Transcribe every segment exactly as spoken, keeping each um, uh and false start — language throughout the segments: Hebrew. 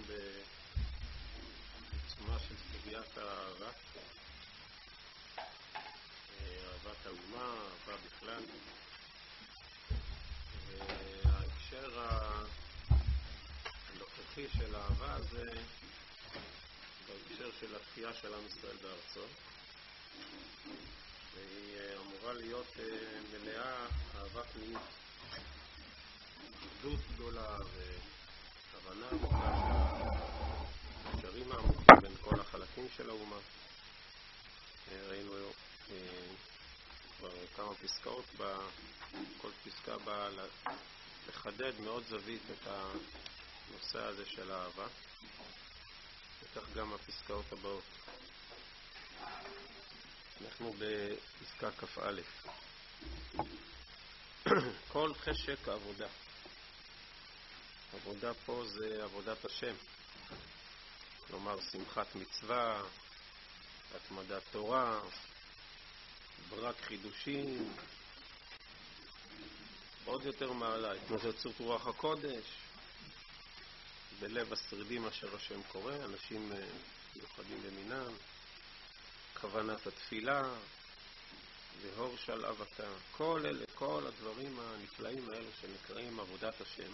בעצומה של סוגיית האהבה, אהבת האומה, אהבה בכלל. וההקשר הנוכחי של האהבה זה בהקשר של התחייה של עם ישראל בארצו, והיא אמורה להיות מלאה אהבה פנימית, אחדות גדולה והבנה עמוקה של הקשרים העמוקים בין כל החלקים של האומה. ראינו כבר כמה פסקאות, כל פסקה באה לחדד מאוד זווית את הנושא הזה של האהבה, וכך גם הפסקאות הבאות. אנחנו בפסקה כ"א. כל חשק העבודה. עבודה פה זה עבודת השם, כלומר שמחת מצווה, התמדת תורה, ברק חידושים, עוד יותר מעלה, התנוצצות רוח הקודש, בלב השרידים אשר השם קורא, אנשים מיוחדים במינם, כוונת התפילה, והור שלהבתה. כל אלה, כל הדברים הנפלאים האלה שנקראים עבודת השם,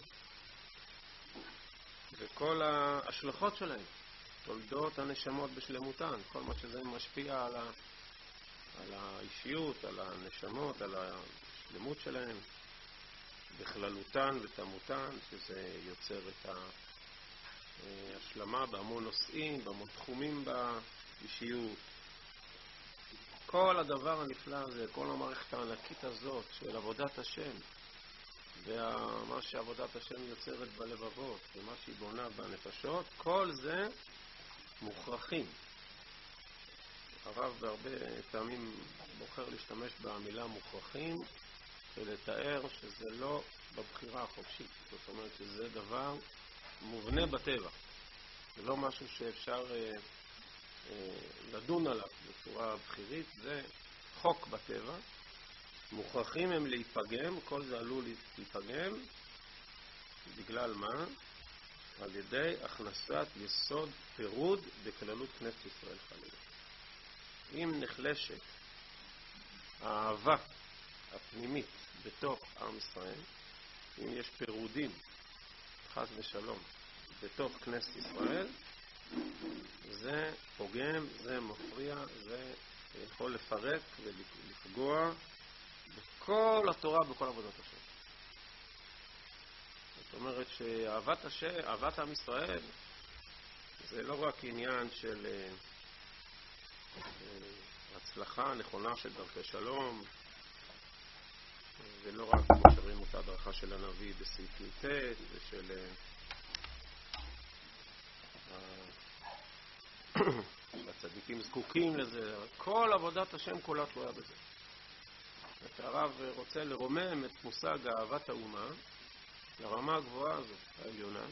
וכל ההשלכות שלהם, תולדות הנשמות בשלמותן, כל מה שזה משפיע על, ה, על האישיות, על הנשמות, על השלמות שלהם, בכללותן ותמותן, שזה יוצר את ההשלמה בהמון נושאים, בהמון תחומים באישיות. כל הדבר הנפלא הזה, כל המערכת הענקית הזאת של עבודת השם, ומה שעבודת השם יוצרת בלבבות, ומה שהיא בונה בנפשות, כל זה מוכרחים. הרב בהרבה פעמים בוחר להשתמש במילה מוכרחים, ולתאר שזה לא בבחירה החופשית. זאת אומרת שזה דבר מובנה בטבע. זה לא משהו שאפשר אה, אה, לדון עליו בצורה בחירית, זה חוק בטבע. מוכרחים הם להיפגם, כל זה עלול להיפגם, בגלל מה? על ידי הכנסת יסוד פירוד בכללות כנסת ישראל חלילה. אם נחלשת האהבה הפנימית בתוך עם ישראל, אם יש פירודים, חס ושלום, בתוך כנסת ישראל, זה פוגם, זה מפריע, זה יכול לפרק ולפגוע בכל התורה, בכל עבודת השם. זאת אומרת שאהבת השם, אהבת עם ישראל, זה לא רק עניין של הצלחה נכונה של דרכי שלום, זה לא רק כמו שרואים אותה הדרכה של הנביא בסעיף י"ט, ושל הצדיקים זקוקים לזה, כל עבודת השם כולה תלויה בזה. הרב רוצה לרומם את מושג אהבת האומה לרמה הגבוהה הזאת, העליונה,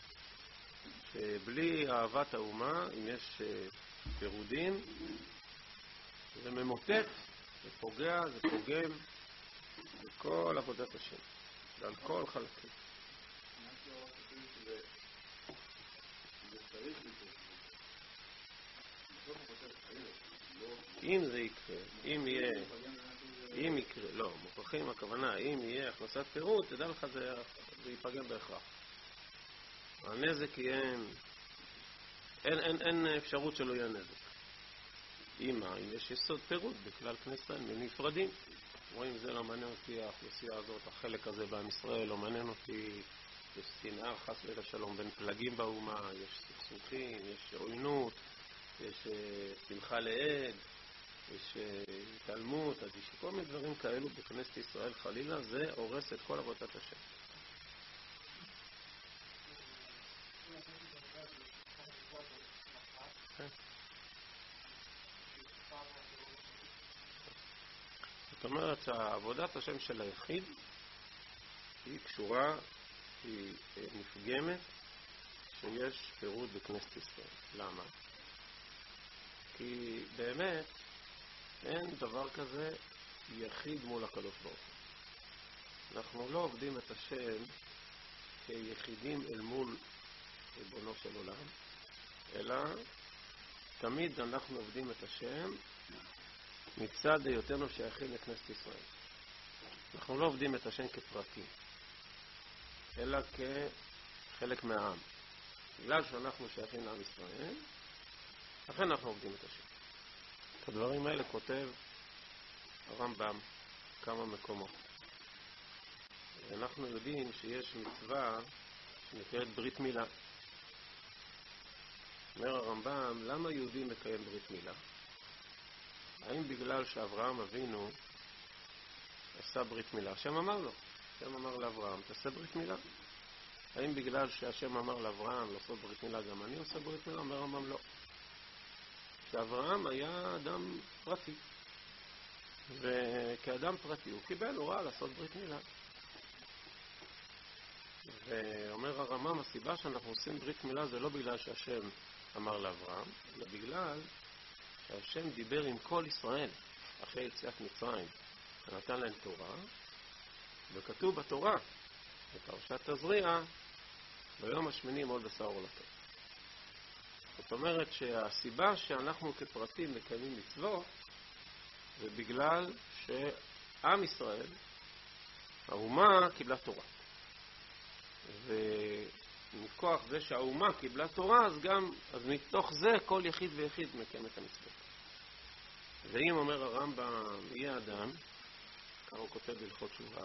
שבלי אהבת האומה, אם יש פירודים, זה ממוטט, זה פוגע, זה פוגם בכל עבודת השם, ועל כל חלקים. אם זה יקרה, אם יהיה, אם יקרה, לא, מוכרחים הכוונה, אם יהיה הכנסת פירוד, תדע לך זה, זה ייפגם בהכרח. הנזק יהיה, אין, אין, אין אפשרות שלא יהיה נזק. אם מה, אם יש יסוד פירוד בכלל כנסת, הם נפרדים. רואים, זה לא מעניין אותי האוכלוסייה הזאת, החלק הזה בעם ישראל, לא מעניין אותי, יש שנאה חס ושלום בין פלגים באומה, יש סכסוכים, יש עוינות, יש שמחה לעד, יש התעלמות, אז יש כל מיני דברים כאלו בכנסת ישראל חלילה, זה הורס את כל עבודת השם. זאת אומרת שעבודת השם של היחיד היא קשורה, היא נפגמת שיש פירוד בכנסת ישראל. למה? כי באמת אין דבר כזה יחיד מול הקדוש ברוך הוא. אנחנו לא עובדים את השם כיחידים אל מול ריבונו של עולם, אלא תמיד אנחנו עובדים את השם מצד היותנו שייכים לכנסת ישראל. אנחנו לא עובדים את השם כפרטים, אלא כחלק מהעם. בגלל שאנחנו שייכים לעם ישראל, לכן אנחנו עובדים את השם. את הדברים האלה כותב הרמב"ם כמה מקומות. אנחנו יודעים שיש מצווה שנקראת ברית מילה. אומר הרמב"ם, למה יהודי מקיים ברית מילה? האם בגלל שאברהם אבינו עשה ברית מילה? השם אמר לו, השם אמר לאברהם, תעשה ברית מילה. האם בגלל שהשם אמר לאברהם לעשות ברית מילה גם אני עושה ברית מילה? אומר הרמב"ם, לא. שאברהם היה אדם פרטי, וכאדם פרטי הוא קיבל הוראה לעשות ברית מילה. ואומר הרמב"ם, הסיבה שאנחנו עושים ברית מילה זה לא בגלל שהשם אמר לאברהם, אלא בגלל שהשם דיבר עם כל ישראל אחרי יציאת מצרים ונתן להם תורה, וכתוב בתורה בפרשת תזריע, ביום השמיני ימול בשר עולתו. זאת אומרת שהסיבה שאנחנו כפרטים מקיימים מצוות זה בגלל שעם ישראל, האומה קיבלה תורה. ומכוח זה שהאומה קיבלה תורה, אז גם, אז מתוך זה כל יחיד ויחיד מקיים את המצוות. ואם אומר הרמב"ם, יהיה אדם, ככה הוא כותב בהלכות תשובה,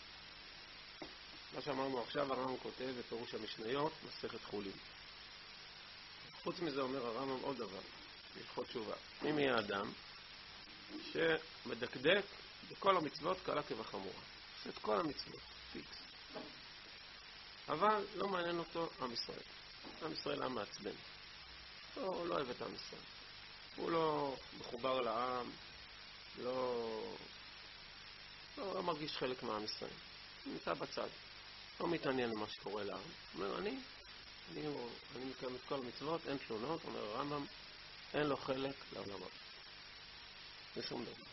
מה שאמרנו עכשיו, הרמב"ם כותב בפירוש המשניות, מסכת חולין. חוץ מזה אומר הרמב"ם עוד דבר, בהלכות תשובה. אם יהיה אדם שמדקדק בכל המצוות קלה כבחמורה, את כל המצוות, פיקס. אבל לא מעניין אותו עם ישראל. עם ישראל עם מעצבן. הוא לא אוהב את עם ישראל. הוא לא מחובר לעם, לא, לא, לא מרגיש חלק מהעם ישראל. הוא נמצא בצד. לא מתעניין למה שקורה לעם. הוא אומר, אני, אני, אני מקיים את כל המצוות, אין תלונות, אומר הרמב"ם, אין לו חלק לעולם הבא. זה שום דבר.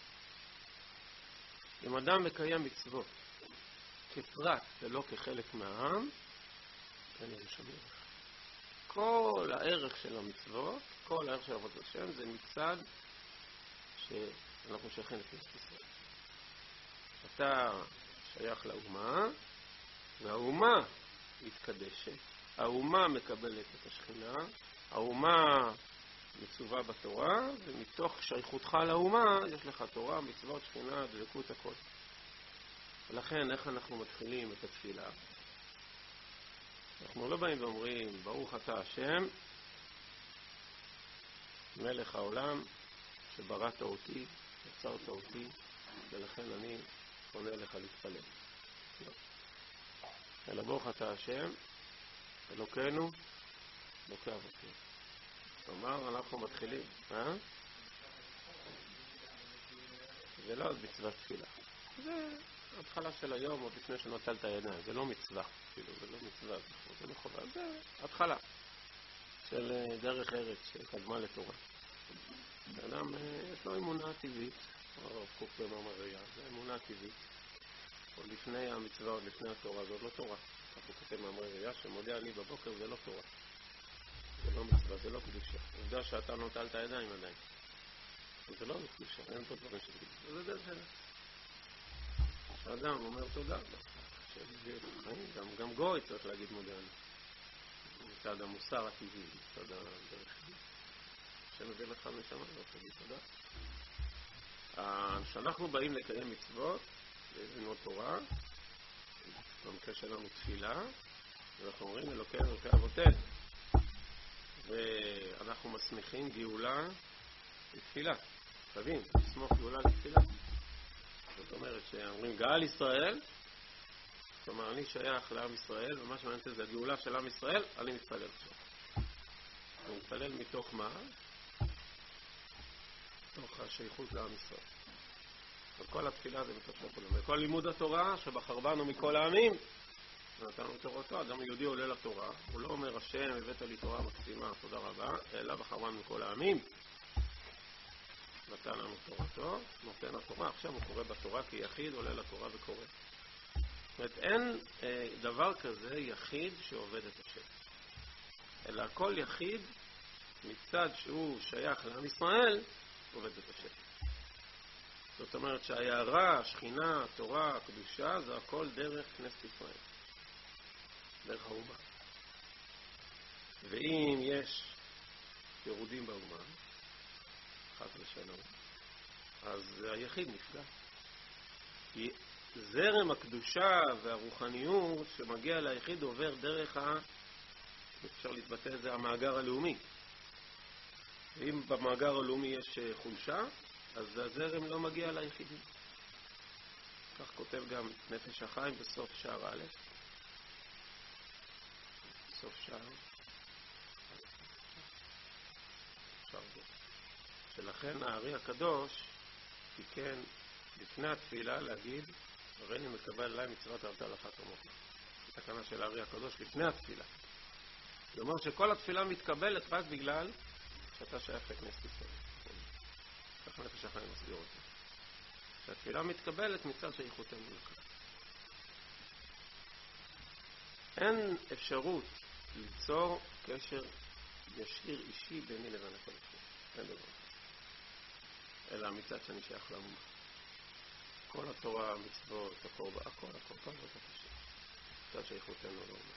אם אדם מקיים מצוות כפרט ולא כחלק מהעם, אין לזה שום ערך. כל הערך של המצוות, כל הערך של עבודת השם, זה מצד שאנחנו שייכים לכנסת ישראל. אתה שייך לאומה, והאומה מתקדשת. האומה מקבלת את השכינה, האומה מצווה בתורה, ומתוך שייכותך לאומה יש לך תורה, מצוות, שכינה, דבקות, הכל. ולכן איך אנחנו מתחילים את התפילה? אנחנו לא באים ואומרים, ברוך אתה השם, מלך העולם, שבראת אותי, יצרת אותי, ולכן אני פונה אליך להתפלל. לא. אלא ברוך אתה השם, אלוקינו, אלוקי אבותינו. כלומר, אנחנו מתחילים, אה? זה לא מצוות תפילה. זה התחלה של היום, עוד לפני שנוטלת הידיים. זה לא מצווה, כאילו, זה לא מצווה, זה לא חובה. זה התחלה של דרך ארץ שקדמה לתורה. האדם, יש לו אמונה טבעית, הרב קוק במאמר ראייה, זה אמונה טבעית. עוד לפני המצווה, עוד לפני התורה, זה עוד לא תורה. אנחנו כותב מאמר ראייה, שמודיע אני בבוקר, זה לא תורה. זה לא מצווה, זה לא קדושה. עובדה שאתה נוטלת הידיים עדיין. זה לא קדושה, אין פה דברים של קדושה. זה דרך ארץ. האדם אומר תודה, גם, גם גוי צריך להגיד מודה אני. מצד המוסר הטבעי, מצד הדרך. שנביא לך נשמה, לא תגיד תודה. כשאנחנו באים לקיים מצוות, לבנות תורה, במקרה שלנו תפילה, אנחנו אומרים אלוקינו אלוקי אבותינו. ואנחנו מסמיכים גאולה לתפילה. תבין, לסמוך גאולה לתפילה. זאת אומרת שאומרים גאל ישראל, זאת אומרת אני שייך לעם ישראל, ומה שמעניין אותי זה הגאולה של עם ישראל, אני מתפלל עכשיו. אני מתפלל מתוך מה? מתוך השייכות לעם ישראל. וכל התפילה זה מתוך שייכות. וכל לימוד התורה שבחר בנו מכל העמים, נתנו תורתו, אדם יהודי עולה לתורה, הוא לא אומר השם הבאת לי תורה מקסימה, תודה רבה, אלא בחר בנו מכל העמים. נתן לנו תורתו, נותן התורה, עכשיו הוא קורא בתורה כיחיד, עולה לתורה וקורא. זאת אומרת, אין אה, דבר כזה יחיד שעובד את השם. אלא כל יחיד מצד שהוא שייך לעם ישראל עובד את השם. זאת אומרת שהיערה, השכינה, התורה, הקדושה, זה הכל דרך כנסת ישראל, דרך האומה. ואם יש ירודים באומה, חס ושלום, אז היחיד נפגע. כי זרם הקדושה והרוחניות שמגיע ליחיד עובר דרך ה... אפשר להתבטא את זה, המאגר הלאומי. ואם במאגר הלאומי יש חולשה, אז הזרם לא מגיע ליחידים. כך כותב גם נפש החיים בסוף שער א', בסוף שער, שער ב'. שלכן הארי הקדוש תיקן לפני התפילה להגיד, הריני מקבל עליי מצוות אהבת לך כמוך. זו תקנה של הארי הקדוש לפני התפילה. זאת אומרת שכל התפילה מתקבלת רק בגלל שאתה שייך לכנסת ישראל. כך נפש החיים מסביר אותה. שהתפילה מתקבלת מצד שייכותנו לכך. אין אפשרות ליצור קשר ישיר אישי ביני לבין הקדוש. אין דבר. אלא מצד שאני שייך לאומה. כל התורה, המצוות, הקורבן, הכל, הכל, הכל, הכל, מצד שייכותנו לאומה.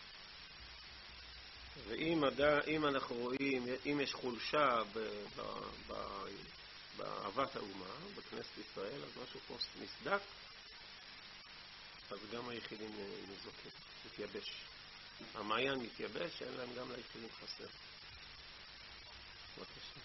ואם הדע, אם אנחנו רואים, אם יש חולשה ב, ב, ב, באהבת האומה, בכנסת ישראל, אז משהו פה נסדק, אז גם היחידים נזוקים, מתייבש. המעיין מתייבש, אין להם גם ליחידים חסר. בבקשה.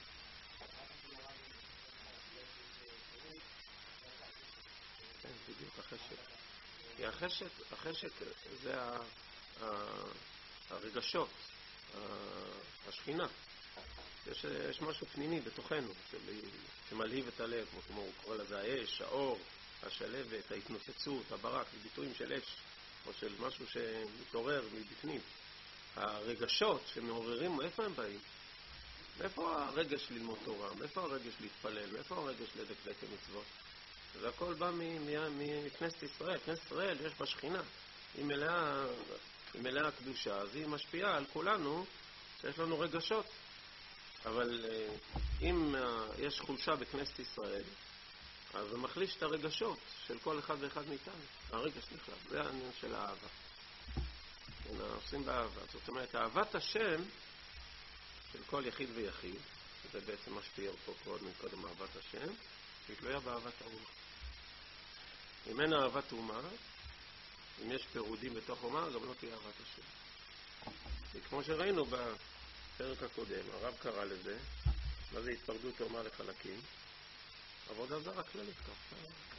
כן, בדיוק, החשק. כי החשק, החשק זה ה... ה הרגשות, השכינה. יש, יש משהו פנימי בתוכנו שמלהיב את הלב, כמו הוא קורא לזה האש, האור, השלבת, ההתנוצצות, הברק, ביטויים של אש או של משהו שמתעורר מבפנים. הרגשות שמעוררים, מאיפה הם באים? מאיפה הרגש ללמוד תורה? מאיפה הרגש להתפלל? מאיפה הרגש לדקדק המצוות? זה הכל בא מכנסת ישראל. כנסת ישראל יש בה שכינה, היא מלאה היא מלאה הקדושה, אז היא משפיעה על כולנו שיש לנו רגשות. אבל אם יש חולשה בכנסת ישראל, אז זה מחליש את הרגשות של כל אחד ואחד מאיתנו. הרגש נחלב, זה העניין של האהבה. אנחנו עושים באהבה. זאת אומרת, אהבת השם של כל יחיד ויחיד, זה בעצם משפיע פה קודם קודם אהבת השם, היא תלויה באהבת האומה. אם אין אהבת אומה, אם יש פירודים בתוך אומה, גם לא תהיה אהבת השם. וכמו שראינו בפרק הקודם, הרב קרא לזה, מה זה התפרדות האומה לחלקים? עבודה זרה כללית כך.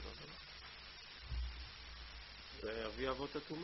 זה אבי אבות התאומה.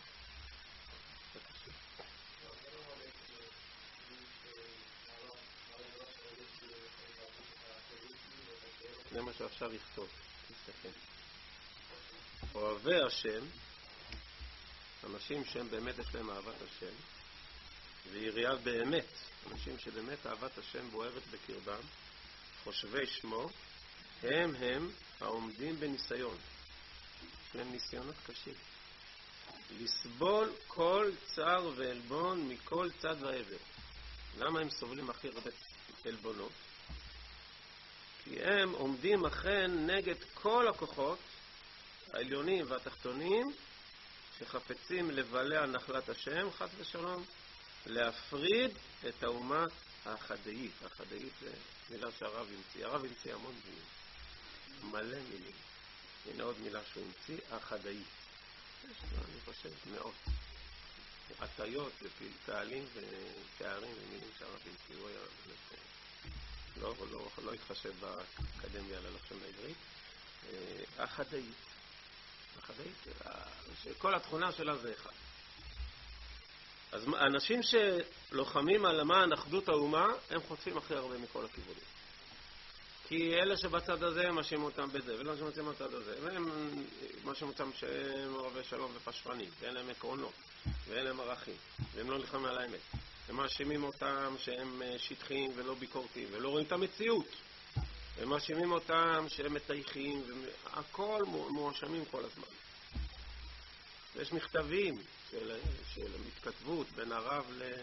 זה מה שעכשיו יכתוב. תסתכל. אוהבי השם, אנשים שהם באמת יש להם אהבת השם, ויריעה באמת, אנשים שבאמת אהבת השם בוערת בקרבם, חושבי שמו, הם הם העומדים בניסיון. יש להם ניסיונות קשים. לסבול כל צער ועלבון מכל צד ועבר. למה הם סובלים הכי הרבה עלבונות? כי הם עומדים אכן נגד כל הכוחות העליונים והתחתונים שחפצים לבלע נחלת השם, חס ושלום, להפריד את האומה האחדאית. האחדאית זה מילה שהרב המציא. הרב המציא המון מילים, מלא מילים. הנה עוד מילה שהוא המציא, האחדאית. יש, אני חושב, מאות. עטיות ופעלים ותארים ומילים שהרב המציא. הוא היה באמת, לא, לא, לא התחשב באקדמיה ללשון העברית. האחדאית. האחדאית, שכל התכונה שלה זה אחד. אז אנשים שלוחמים על למען אחדות האומה, הם חוטפים הכי הרבה מכל הכיוונים. כי אלה שבצד הזה הם מאשימים אותם בזה, ולא שמוצאים בצד הזה. והם מאשימים אותם שהם אוהבי שלום ופשרנים, ואין להם עקרונות, ואין להם ערכים, והם לא נלחמים על האמת. הם מאשימים אותם שהם שטחיים ולא ביקורתיים, ולא רואים את המציאות. הם מאשימים אותם שהם מטייחים, והכל מואשמים כל הזמן. ויש מכתבים של, של מתכתבות בין הרב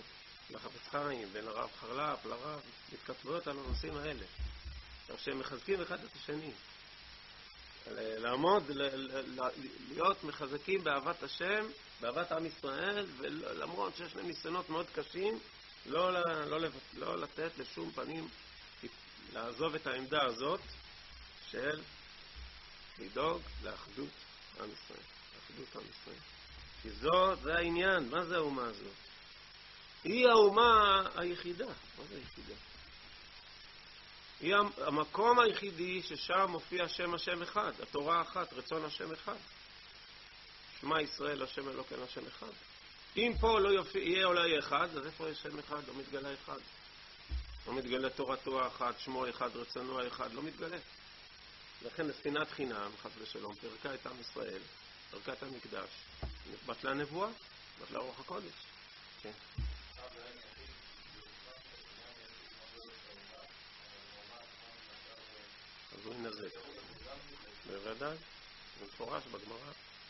לחפץ חיים, בין הרב חרל"פ לרב, התכתבויות על הנושאים האלה. שהם מחזקים אחד את השני. לעמוד, להיות מחזקים באהבת השם, באהבת עם ישראל, ולמרות שיש להם ניסיונות מאוד קשים, לא, לא, לא לתת לשום פנים לעזוב את העמדה הזאת של לדאוג לאחדות עם ישראל. לאחדות עם ישראל. כי זאת, זה העניין. מה זה האומה הזאת? היא האומה היחידה. מה זה היחידה? היא המקום היחידי ששם מופיע שם השם אחד, התורה אחת, רצון השם אחד. שמע ישראל השם אלוקינו השם אחד. אם פה לא יופיע, יהיה אולי אחד, אז איפה יש שם אחד? לא מתגלה אחד. לא מתגלה תורתו אחת, שמו אחד, רצונו אחד, לא מתגלה. לכן לספינת חינם, חס ושלום, פרקה את עם ישראל, פרקה את המקדש, בטלה נבואה, בטלה רוח הקודש. כן. אז הוא ינזק. בוודאי, זה מפורש בגמרא.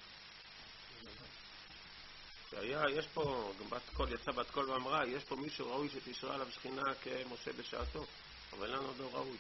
שהיה, יש פה, גם בת קול, יצא בת קול ואמרה, יש פה מישהו ראוי שתשרה עליו שכינה כמשה בשעתו, אבל אין עוד לא ראוי.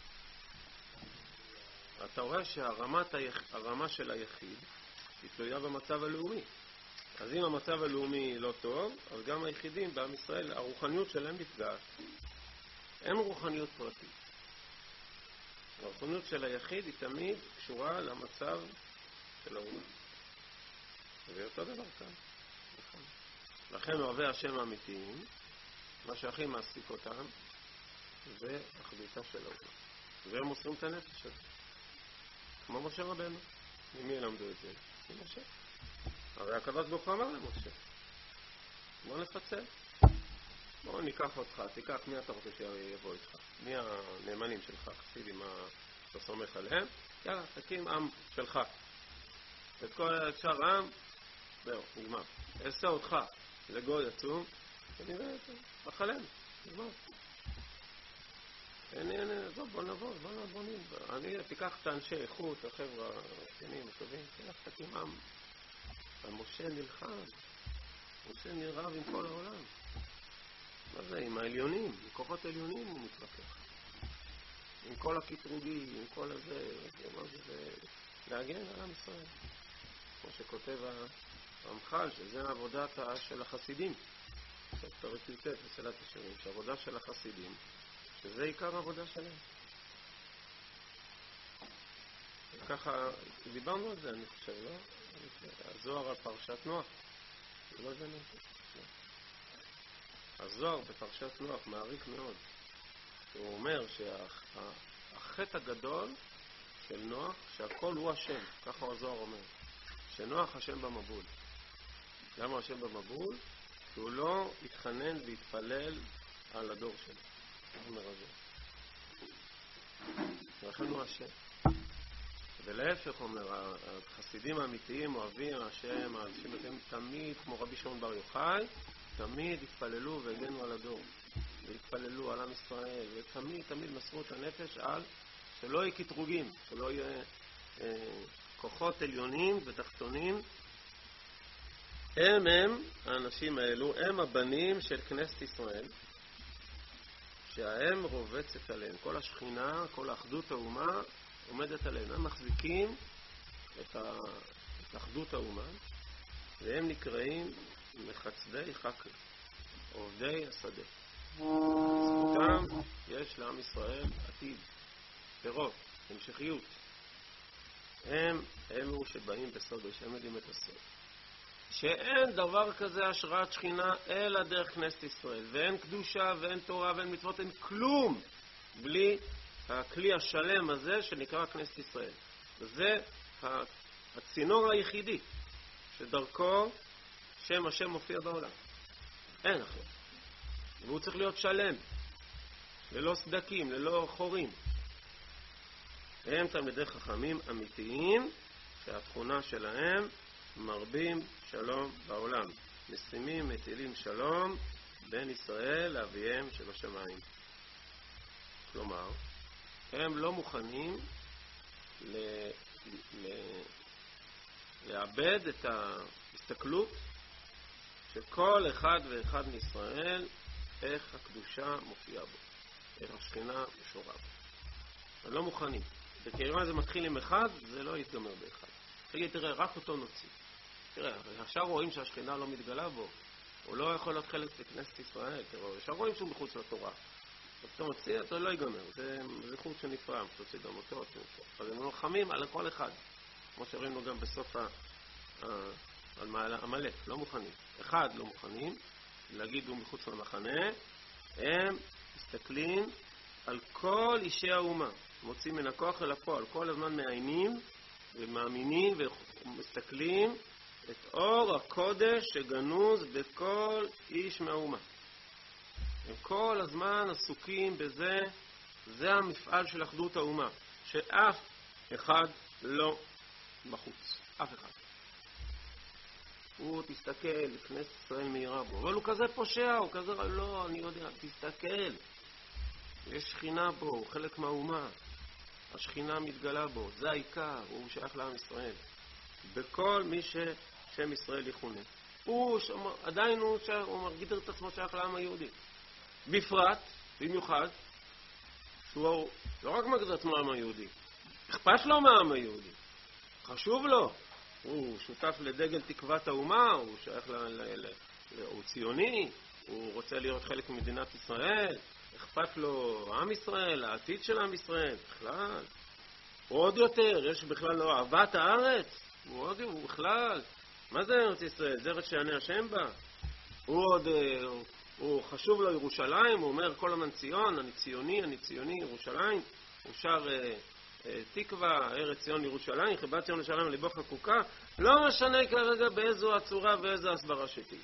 אתה רואה שהרמה של היחיד היא תלויה במצב הלאומי. אז אם המצב הלאומי לא טוב, אז גם היחידים בעם ישראל, הרוחניות שלהם נפגעת. אין רוחניות פרטית. הרוחניות של היחיד היא תמיד קשורה למצב של האומה. זה אותו דבר כאן. לכן אוהבי השם האמיתיים, מה שהכי מעסיק אותם, זה אחדותה של האומה. והם מוסרים את הנפש הזה. כמו משה רבנו. ממי ילמדו את זה? ממשה. הרי הקדוש ברוך הוא אמר למשה. בוא נפצל. בוא ניקח אותך, תיקח מי אתה רוצה שיבוא איתך. מי הנאמנים שלך, חסידים, מה אתה סומך עליהם. יאללה, תקים עם שלך. את כל שאר העם, זהו, נגמר. אעשה אותך לגוי עצום, ונראה את זה, בחלם, נגמר. אין, אין, אין, בוא נבוא, בוא נבוא, בוא נבוא. אני, תיקח את האנשי איכות, החבר'ה, השכנים, הטובים, תלך תקים עם. המשה נלחם, משה נרב עם כל העולם. מה זה? עם העליונים, עם כוחות עליונים הוא מתווכח. עם כל הקטרוגים, עם כל הזה, מה זה, זה להגן על עם ישראל. כמו שכותב המחל, שזה העבודת של החסידים. פרק י"ט בסלט השירים, שהעבודה של החסידים, שזה עיקר העבודה שלהם. וככה, דיברנו על זה, אני חושב, לא? הזוהר על פרשת נוח. לא זה נוח. הזוהר בפרשת נוח מעריך מאוד. הוא אומר שהחטא הגדול של נוח, שהכל הוא השם, ככה הזוהר אומר. שנוח השם במבול. למה השם במבול? כי הוא לא התחנן והתפלל על הדור שלו. הוא אומר הזוהר. ולכן הוא השם. ולהפך אומר, החסידים האמיתיים אוהבים השם, האנשים אתם תמיד, כמו רבי שמעון בר יוחאי, תמיד התפללו והגנו על הדור. והתפללו על עם ישראל, ותמיד תמיד מסרו את הנפש על שלא יהיה קטרוגים, שלא יהיה אה, כוחות עליונים ותחתונים. הם הם, האנשים האלו, הם הבנים של כנסת ישראל, שהאם רובצת עליהם. כל השכינה, כל האחדות האומה עומדת עליהם. הם מחזיקים את, ה... את אחדות האומה, והם נקראים מחצדי חקל, עובדי השדה. זכותם יש לעם ישראל עתיד, פירות, המשכיות. הם אלו שבאים בסוד, שהם יודעים את הסוד. שאין דבר כזה השראת שכינה אלא דרך כנסת ישראל, ואין קדושה ואין תורה ואין מצוות, אין כלום בלי הכלי השלם הזה שנקרא כנסת ישראל. וזה הצינור היחידי שדרכו שם השם מופיע בעולם. אין אחר. והוא צריך להיות שלם, ללא סדקים, ללא חורים. הם תלמידי חכמים אמיתיים שהתכונה שלהם מרבים שלום בעולם. משימים מטילים שלום בין ישראל לאביהם שבשמיים. כלומר, הם לא מוכנים ל... ל... לאבד את ההסתכלות שכל אחד ואחד מישראל, איך הקדושה מופיעה בו, איך השכינה משורה בו. אבל לא מוכנים. בקרירה זה מתחיל עם אחד, זה לא יתגמר באחד. תגיד, תראה, רק אותו נוציא. תראה, עכשיו רואים שהשכינה לא מתגלה בו. הוא לא יכול להיות חלק בכנסת ישראל. תראו, עכשיו רואים שהוא מחוץ לתורה. אז אתה מוציא, אתה לא ייגמר. זה, זה חוץ שנפרם, תוציא גם אותו. אבל הם לוחמים על כל אחד. כמו שראינו גם בסוף ה... על המלך, לא מוכנים. אחד לא מוכנים, להגיד הוא מחוץ למחנה, הם מסתכלים על כל אישי האומה. מוצאים מן הכוח אל הפועל, כל הזמן מעיינים ומאמינים ומסתכלים את אור הקודש שגנוז בכל איש מהאומה. הם כל הזמן עסוקים בזה, זה המפעל של אחדות האומה, שאף אחד לא בחוץ, אף אחד. הוא תסתכל, כנסת ישראל מהירה בו, אבל הוא כזה פושע, הוא כזה, לא, אני יודע, תסתכל. יש שכינה בו, הוא חלק מהאומה. השכינה מתגלה בו, זה העיקר, הוא שייך לעם ישראל. בכל מי ששם ישראל יכונה. הוא שמה, עדיין הוא, שייך, הוא מרגידר את עצמו שייך לעם היהודי. בפרט, במיוחד, שהוא לא רק מגדיר את עצמו לעם היהודי, אכפת לו מהעם היהודי. חשוב לו. הוא שותף לדגל תקוות האומה, הוא שייך ל... ל... ל... הוא ציוני, הוא רוצה להיות חלק ממדינת ישראל, אכפת לו עם ישראל, העתיד של עם ישראל, בכלל. עוד יותר, יש בכלל לו אהבת הארץ, הוא עוד, הוא בכלל. מה זה ארץ ישראל? זה ארץ שענה השם בה. הוא עוד, הוא, הוא חשוב לו ירושלים, הוא אומר כל הזמן ציון, אני ציוני, אני ציוני, ירושלים. הוא שר תקווה, ארץ ציון ירושלים, חיבת ציון ירושלים ליבו חקוקה. לא משנה כרגע באיזו הצורה ואיזו הסברה שתהיה.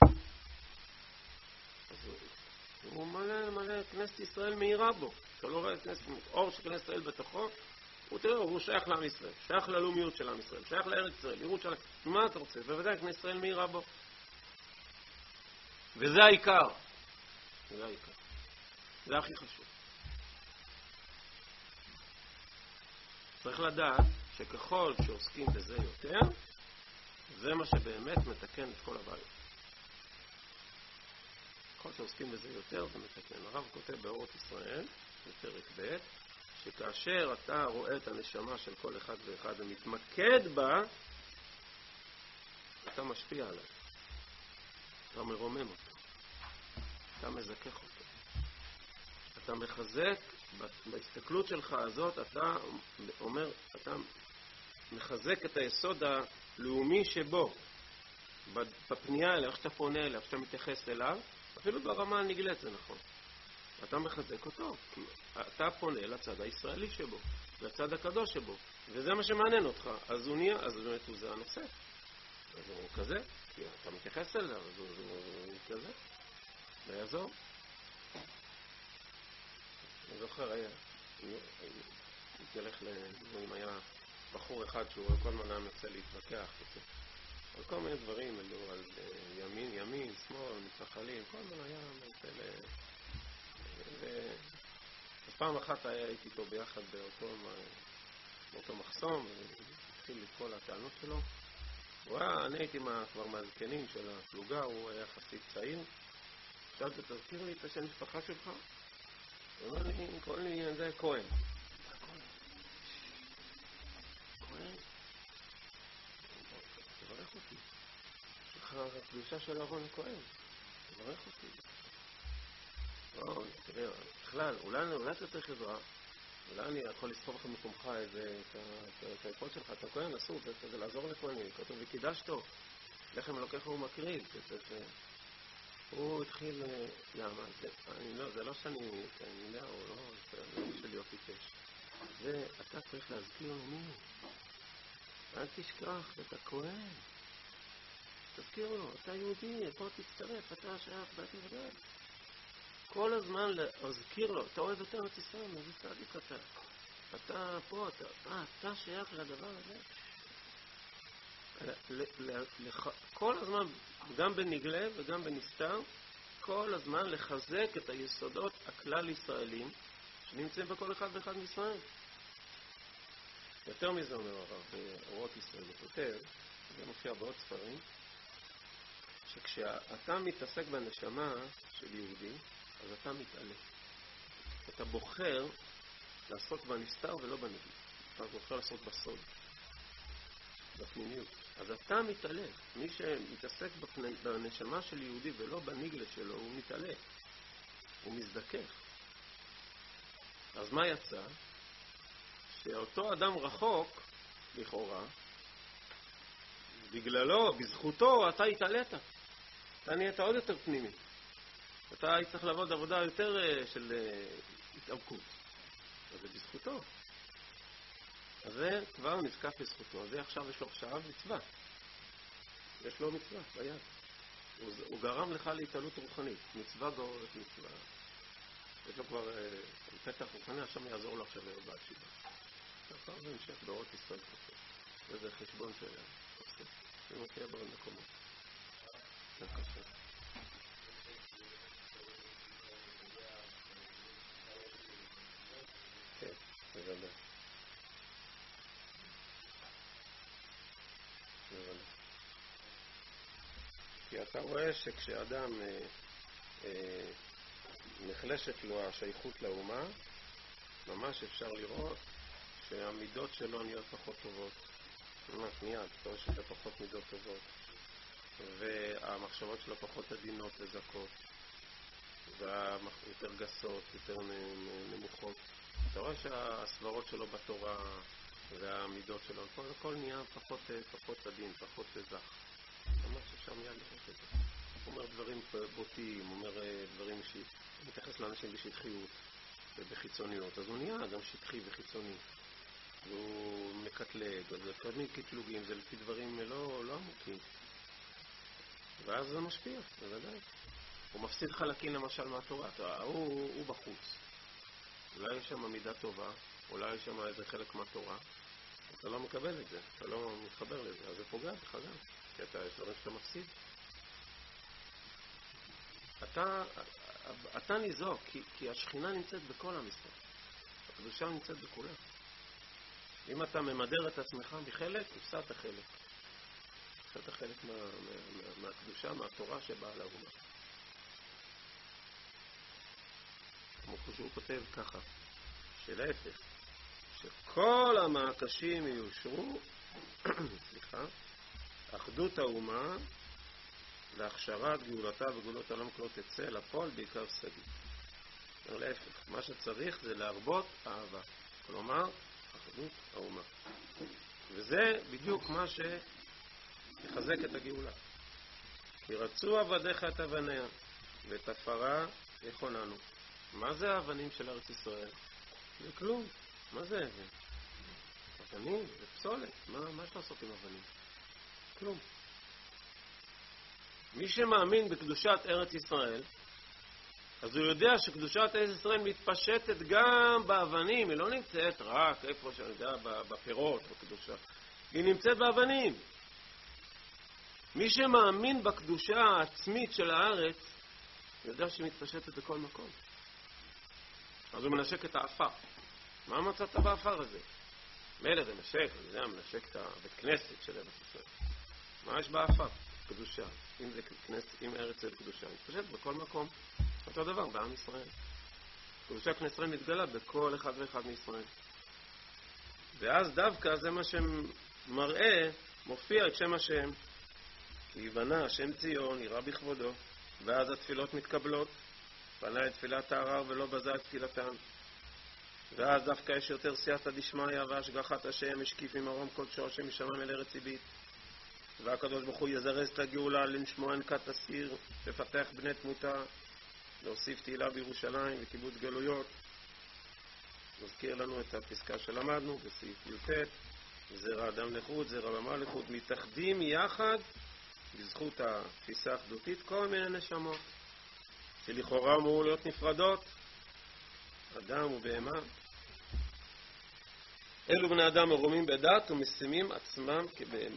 הוא מלא, מלא, כנסת ישראל מהירה בו. אתה לא רואה כנסת, אור של כנסת ישראל בתוכו, הוא תראה, הוא שייך לעם ישראל, שייך ללאומיות של עם ישראל, שייך לארץ ישראל, ירושלים. מה אתה רוצה? בוודאי כנסת ישראל מהירה בו. וזה העיקר. זה העיקר. זה הכי חשוב. צריך לדעת שככל שעוסקים בזה יותר, זה מה שבאמת מתקן את כל הבעיות. ככל שעוסקים בזה יותר, זה מתקן. הרב כותב באורות ישראל, בפרק ב', שכאשר אתה רואה את הנשמה של כל אחד ואחד ומתמקד בה, אתה משפיע עליו. אתה מרומם אותו. אתה מזכך אותו. אתה מחזק, בהסתכלות שלך הזאת, אתה אומר, אתה מחזק את היסוד הלאומי שבו, בפנייה אליו, איך שאתה פונה אליו, איך שאתה מתייחס אליו, אפילו ברמה הנגלית זה נכון. אתה מחזק אותו, כי אתה פונה לצד הישראלי שבו, לצד הקדוש שבו, וזה מה שמעניין אותך. אז הוא נהיה, אז באמת הוא זה הנושא. אז הוא כזה, כי אתה מתייחס אליו, אז הוא, הוא, הוא כזה. זה יעזור. אני זוכר, היה, הייתי הולך אם היה בחור אחד שהוא כל מנה מנסה להתווכח, על כל מיני דברים, אלו, על ימין, ימין, שמאל, מתנחלים, כל מיני היה מנסה ל... ופעם אחת הייתי איתו ביחד באותו, באותו מחסום, והתחיל את כל הטענות שלו. הוא היה, אני הייתי מה, כבר מהזקנים של הפלוגה, הוא היה חסיד צעיר. שאלתי, תזכיר לי את השם משפחה שלך? הוא אומר לי, קורא לי, זה כהן. כהן? תברך אותי. לך הקדושה של אהרון כהן. תברך אותי. לא, תראה, בכלל, אולי, אולי אתה צריך עזרה. אולי אני יכול לסחוב לך מקומך איזה, את היכולת שלך. אתה כהן, אסור, זה לעזור לכהנים. כתוב, וקידשתו. לחם אלוקיך הוא מקריב. הוא התחיל, למה? זה לא שאני, אני יודע, הוא לא, זה לא של להיות טיפש. זה, אתה צריך להזכיר מי. אל תשכח, אתה כהן. תזכיר לו, אתה יהודי, בוא תצטרף, אתה שייך, באת לבדל. כל הזמן להזכיר לו, אתה אוהב את ארץ ישראל, איזה צדיק אתה. אתה פה, אתה, אה, אתה שייך לדבר הזה. כל הזמן, גם בנגלה וגם בנסתר, כל הזמן לחזק את היסודות הכלל ישראלים שנמצאים בכל אחד ואחד מישראל. יותר מזה אומר הרב באורות ישראל, הוא כותב, זה מופיע בעוד ספרים, שכשאתה מתעסק בנשמה של יהודי, אז אתה מתעלה. אתה בוחר לעסוק בנסתר ולא בנגיע. אתה בוחר לעסוק בסוד, בפנימיות. אז אתה מתעלה. מי שמתעסק בנשמה של יהודי ולא בנגלה שלו, הוא מתעלה. הוא מזדכך. אז מה יצא? שאותו אדם רחוק, לכאורה, בגללו, בזכותו, אתה התעלית. אתה נהיית עוד יותר פנימי. אתה צריך לעבוד עבודה יותר של התאבקות. אז זה בזכותו. אז זה כבר נזקף לזכותו. אז זה עכשיו יש לו עכשיו מצווה. יש לו מצווה ביד. הוא, הוא גרם לך להתעלות רוחנית. מצווה גוררת מצווה. יש לו כבר אה, פתח רוחני, עכשיו יעזור לו עכשיו להיות בעד שיבה. עכשיו זה המשך דורות ישראל כפי. וזה חשבון שהיה. זה מופיע בעוד מקומות. זה קשה. כן, בוודאי. בוודאי. כי אתה רואה שכשאדם אה, אה, נחלשת לו השייכות לאומה, ממש אפשר לראות שהמידות שלו נהיות פחות טובות. ממש מיד, אתה רואה שזה פחות מידות טובות. והמחשבות שלו פחות עדינות וזכות. ויותר גסות, יותר נמוכות. אתה רואה שהסברות שלו בתורה והמידות שלו, הכל, הכל נהיה פחות, פחות עדין, פחות זך. ממש אפשר מיד לראות את זה. הוא אומר דברים בוטים, הוא אומר דברים שמתייחס לאנשים בשטחיות ובחיצוניות. אז הוא נהיה גם שטחי וחיצוני. והוא מקטלג, אז זה תמיד קטלוגים, זה לפי דברים לא, לא עמוקים. ואז זה משפיע, בוודאי. הוא מפסיד חלקים למשל מהתורה, הוא, הוא בחוץ. אולי יש שם מידה טובה, אולי יש שם איזה חלק מהתורה, אתה לא מקבל את זה, אתה לא מתחבר לזה, אז זה פוגע בך גם, כי אתה, יש דברים שאתה מפסיד. אתה, אתה ניזוק, כי, כי השכינה נמצאת בכל המספר. הקדושה נמצאת בכולם. אם אתה ממדר את עצמך מחלק, הפסדת חלק. הפסדת חלק מה, מה, מה, מהקדושה, מהתורה שבאה לאומה. כמו שהוא כותב ככה, שלהפך, שכל המעקשים יושרו, סליחה, אחדות האומה, להכשרת גאולתה וגאולות העולם כולו תצא לפועל בעיקר שגיא. להפך, מה שצריך זה להרבות אהבה. כלומר, אחדות האומה. וזה בדיוק מה שיחזק את הגאולה. כי רצו עבדיך את אבניה, ואת עפרה יכוננו. מה זה האבנים של ארץ ישראל? זה כלום. מה זה אבן? אבנים? זה פסולת. מה, מה יש לעשות עם אבנים? כלום. מי שמאמין בקדושת ארץ ישראל, אז הוא יודע שקדושת ארץ ישראל מתפשטת גם באבנים. היא לא נמצאת רק איפה שאני יודע, בפירות, בקדושה. היא נמצאת באבנים. מי שמאמין בקדושה העצמית של הארץ, יודע שהיא מתפשטת בכל מקום. אז הוא מנשק את האפר. מה מצאת באפר הזה? מילא זה נשק, אני יודע, מנשק את הבית כנסת של ארץ ישראל. מה יש באפר? קדושה. אם זה כנסת, אם ארץ זה קדושה, היא מתפשטת בכל מקום. אותו דבר בעם ישראל. קדושה כנסת ישראל מתגלה בכל אחד ואחד מישראל. ואז דווקא זה מה שמראה, מופיע את שם השם. כי יבנה השם ציון, יראה בכבודו, ואז התפילות מתקבלות. פנה את תפילת הערר ולא בזה את תפילתם. ואז דווקא יש יותר סייעתא דשמיא והשגחת השם משקיף ממרום קודשו השם משמיים אל ארץ עבית. והקדוש ברוך הוא יזרז את הגאולה לנשמוע אנקת הסיר, לפתח בני תמותה, להוסיף תהילה בירושלים וקיבוץ גלויות. מזכיר לנו את הפסקה שלמדנו בסעיף י"ט, זרע אדם לחוד, זרע במה לחוד, מתאחדים יחד בזכות התפיסה האחדותית כל מיני נשמות שלכאורה אמורו להיות נפרדות, אדם ובהמה. אלו בני אדם מרומים בדת ומשימים עצמם כבהמה.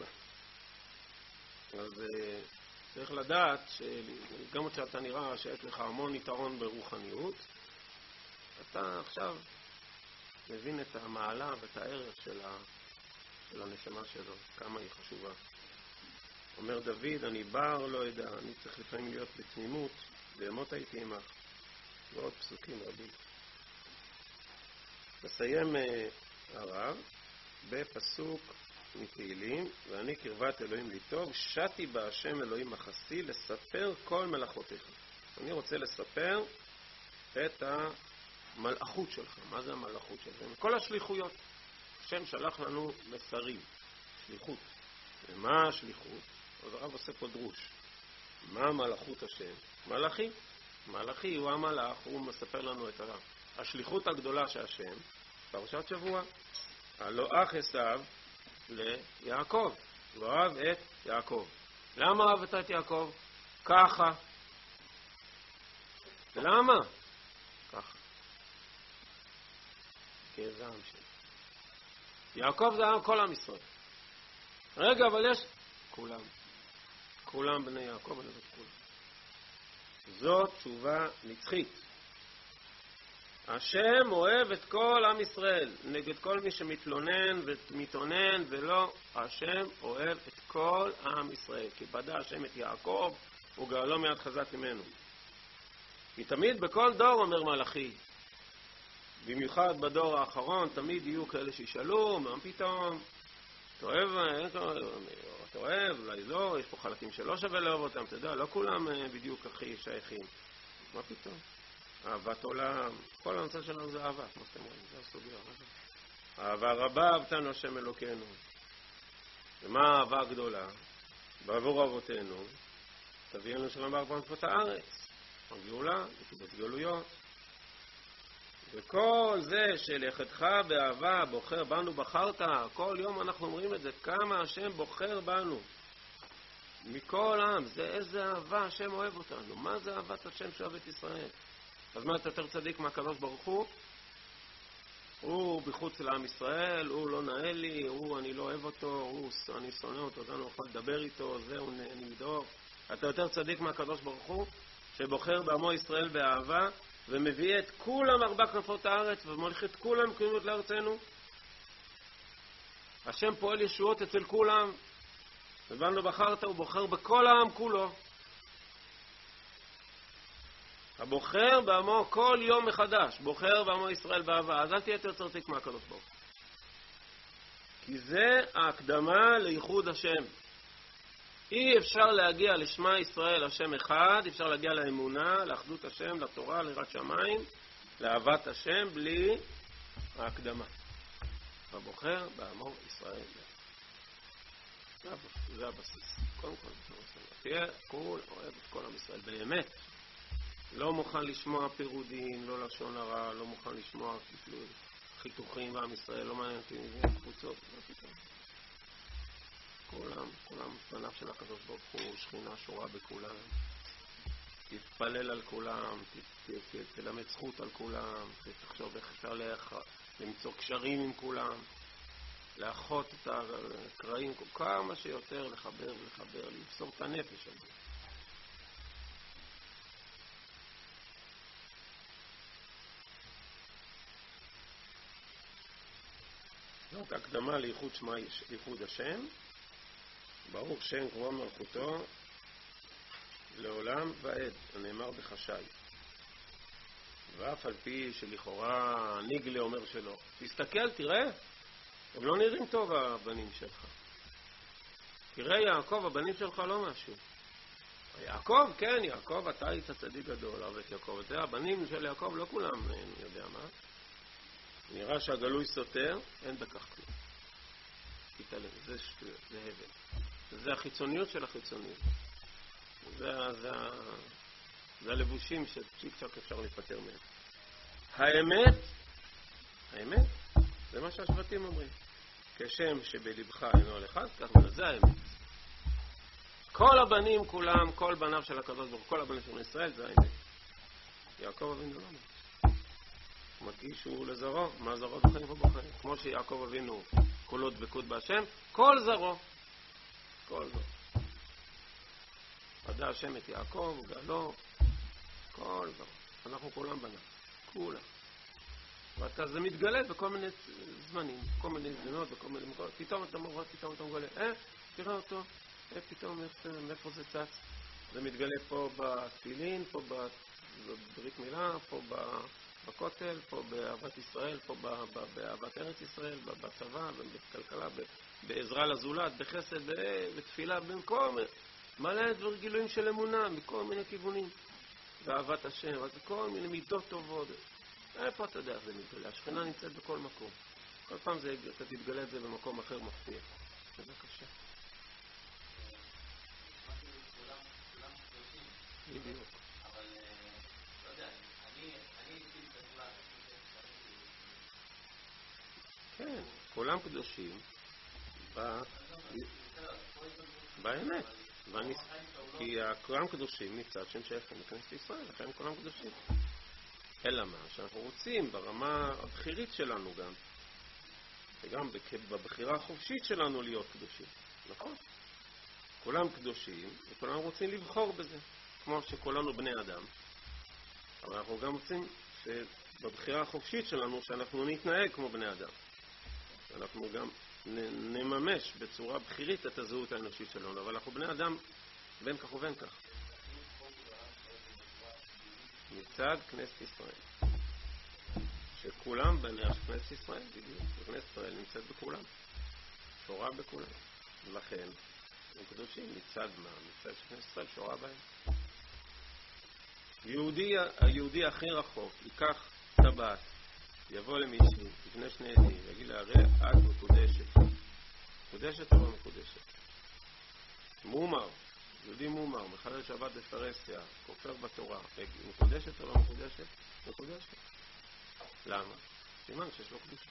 אז צריך לדעת שגם כשאתה נראה שיש לך המון יתרון ברוחניות, אתה עכשיו מבין את המעלה ואת הערך של, ה... של הנשמה שלו, כמה היא חשובה. אומר דוד, אני בר לא ידע, אני צריך לפעמים להיות בתמימות, בהמות הייתי עמך. ועוד פסוקים רבים. מסיים הרב בפסוק מתהילים, ואני קרבת אלוהים לי טוב, שתי בהשם אלוהים מחסי, לספר כל מלאכותיך. אני רוצה לספר את המלאכות שלך. מה זה המלאכות שלך? כל השליחויות. השם שלח לנו מסרים, שליחות. ומה השליחות? אז הרב עושה פה דרוש. מה מלאכות השם? מלאכי. מלאכי הוא המלאך, הוא מספר לנו את השליחות הגדולה שהשם, פרשת שבוע. הלא אח עשיו ליעקב, הוא אהב את יעקב. למה אהבת את יעקב? ככה. ולמה? ככה. כי זה העם שלי. יעקב זה כל עם ישראל. רגע, אבל יש כולם. כולם בני יעקב, אני לא כולם. זאת תשובה נצחית. השם אוהב את כל עם ישראל, נגד כל מי שמתלונן ומתעונן ולא, השם אוהב את כל עם ישראל, כי בדע השם את יעקב וגאלו מיד חזק ממנו. כי תמיד בכל דור אומר מלאכי, במיוחד בדור האחרון תמיד יהיו כאלה שישאלו, מה פתאום? אתה אוהב, אתה אוהב, אולי לא, יש פה חלקים שלא שווה לאהוב אותם, אתה יודע, לא כולם בדיוק הכי שייכים. מה פתאום? אהבת עולם, כל הנושא שלנו זה אהבה, כמו שאתם רואים, זה הסוגיה. אהבה רבה אהבתנו השם אלוקינו. ומה האהבה הגדולה? בעבור אבותינו, תביא לנו שלום בארבע נפות הארץ, הגאולה, נקודות גלויות. וכל זה שלכתך באהבה בוחר בנו בחרת, כל יום אנחנו אומרים את זה, כמה השם בוחר בנו. מכל עם, זה איזה אהבה השם אוהב אותנו. מה זה אהבת השם שאוהב את ישראל? אז מה, אתה יותר צדיק מהקדוש ברוך הוא? הוא בחוץ לעם ישראל, הוא לא נאה לי, הוא אני לא אוהב אותו, הוא אני שונא אותו, אני לא יכול לדבר איתו, זהו נמדור. אתה יותר צדיק מהקדוש ברוך הוא, שבוחר בעמו ישראל באהבה, ומביא את כולם ארבע כנפות הארץ, ומוליך את כולם קרימות לארצנו. השם פועל ישועות אצל כולם, ובנו בחרת, הוא בוחר בכל העם כולו. הבוחר בעמו כל יום מחדש, בוחר בעמו ישראל באהבה, אז אל תהיה יותר צדיק מהקדוש ברוך הוא. כי זה ההקדמה לייחוד השם. אי אפשר להגיע לשמה ישראל השם אחד, אפשר להגיע לאמונה, לאחדות השם, לתורה, ליראת שמיים, לאהבת השם, בלי ההקדמה. הבוחר בעמו ישראל. זה הבסיס. קודם כל, תהיה כול אוהב את כל עם ישראל, באמת. לא מוכן לשמוע פירודים, לא לשון הרע, לא מוכן לשמוע חיתוכים בעם ישראל, לא מעניין אותי מבין קבוצות, לא פתאום. כולם, כולם פניו של הקדוש ברוך הוא, שכינה שורה בכולם. תתפלל על כולם, ת, ת, ת, תלמד זכות על כולם, תחשוב איך אפשר למצוא קשרים עם כולם, לאחות את הקרעים, כמה שיותר לחבר ולחבר, לבשור את הנפש על זה. זאת הקדמה לייחוד שמה, ייחוד השם, ברוך שם כבוד מלכותו לעולם ועד, הנאמר בחשי. ואף על פי שלכאורה ניגלה אומר שלא. תסתכל, תראה, הם לא נראים טוב הבנים שלך. תראה יעקב, הבנים שלך לא משהו. יעקב, כן, יעקב, אתה היית צדיק גדול, אהב את יעקב. זה הבנים של יעקב, לא כולם, אני יודע מה. נראה שהגלוי סותר, אין בכך כלום. תתעלם, זה שטויות, זה הבל. זה החיצוניות של החיצוניות. זה, זה, זה הלבושים שצ'יק צ'ק אפשר להיפטר מהם. האמת, האמת, זה מה שהשבטים אומרים. כשם שבלבך אינו אחד, כך זה האמת. כל הבנים כולם, כל בניו של הקדוש ברוך הוא, כל הבנים של ישראל, זה האמת. יעקב אבינו לא אומר. הוא מדגיש שהוא לזרו, מה זרו בחיים ובחיים. כמו שיעקב אבינו כולו דבקות בהשם, כל זרו. כל זרו. עדה השם את יעקב, גלו, כל זרו. אנחנו כולם בניו. כולם. ואתה זה מתגלה בכל מיני זמנים, בכל מיני זמנות, בכל מיני מקומות. פתאום אתה מורה, פתאום אתה מגלה. אה, תראה אותו. פתאום מאיפה זה צץ? זה מתגלה פה בתפילין, פה בברית מילה, פה בכותל, פה באהבת ישראל, פה באהבת ארץ ישראל, בצבא, בכלכלה, בעזרה לזולת, בחסד, בתפילה, במקום מלא דבר גילויים של אמונה, מכל מיני כיוונים. ואהבת השם, אז כל מיני מידות טובות. איפה אתה יודע איך זה מתגלה? השכינה נמצאת בכל מקום. כל פעם זה, אתה תתגלה את זה במקום אחר מפתיע. זה קשה. בדיוק. אבל, לא יודע, אני הייתי בכלל... כן, כולם קדושים באמת. כי כולם קדושים מצד שהם שייכים לכנסת ישראל, לכן כולם קדושים. אלא מה? שאנחנו רוצים ברמה הבחירית שלנו גם, וגם בבחירה החופשית שלנו להיות קדושים. נכון? כולם קדושים, וכולם רוצים לבחור בזה. כמו שכולנו בני אדם. אבל אנחנו גם רוצים שבבחירה החופשית שלנו שאנחנו נתנהג כמו בני אדם. אנחנו גם נממש בצורה בחירית את הזהות האנושית שלנו. אבל אנחנו בני אדם בין כך ובין כך. מצד כנסת ישראל. שכולם בניה של כנסת ישראל, בדיוק. כנסת ישראל נמצאת בכולם. שורה בכולם. ולכן הם קדושים מצד מה? מצד שכנסת ישראל שורה בהם. יהודי, היהודי הכי רחוק ייקח טבעת, יבוא למישהו, לפני שני עדים, ויגיד לה, הרי את מקודשת. מקודשת או לא מקודשת? מומר, יהודי מומר, מחלל שבת בפרהסיה, כופר בתורה, מקודשת או לא מקודשת? מקודשת. למה? סימן שיש לו קדושה.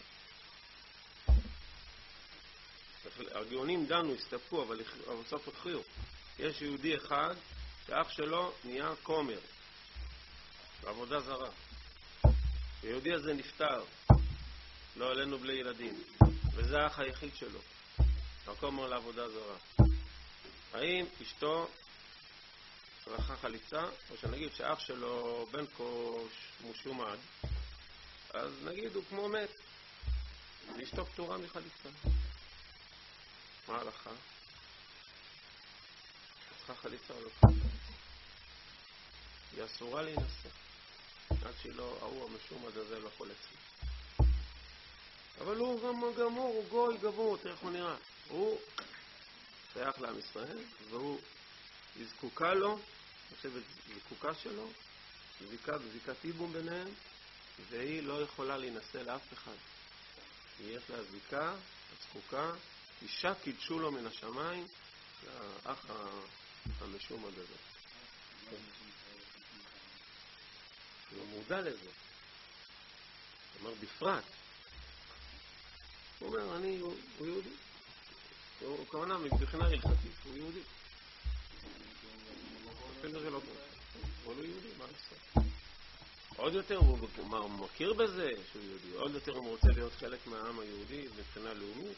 הגאונים דנו, הסתפקו, אבל בסוף הכריעו. יש יהודי אחד שאח שלו נהיה כומר, בעבודה זרה. היהודי הזה נפטר, לא עלינו בלי ילדים, וזה האח היחיד שלו, הכומר לעבודה זרה. האם אשתו רחה חליצה, או שנגיד שאח שלו בן כה משומד, אז נגיד הוא כמו מת, ואשתו פטורה מחליצה. מה ההלכה? רחה חליצה או לא חליצה? היא אסורה להינשא. עד שלא, ההוא המשומד הזה לא יכול לצאת. אבל הוא גם גמור, הוא גוי גמור, תראה איך הוא נראה. הוא שייך לעם ישראל, והוא זקוקה לו, חושבת זקוקה שלו, זיקה בזיקת איבום ביניהם, והיא לא יכולה להינשא לאף אחד. יש לה זיקה, זקוקה, אישה קידשו לו מן השמיים, האח המשומד הזה. הוא מודע לזה. הוא אומר בפרט. הוא אומר, אני, הוא, הוא יהודי. הוא כמובן מבחינה הלכתית, הוא יהודי. אפילו זה לא טוב. אבל הוא יהודי, מה לעשות? עוד יותר הוא מכיר בזה שהוא יהודי. עוד יותר הוא רוצה להיות חלק מהעם היהודי מבחינה לאומית.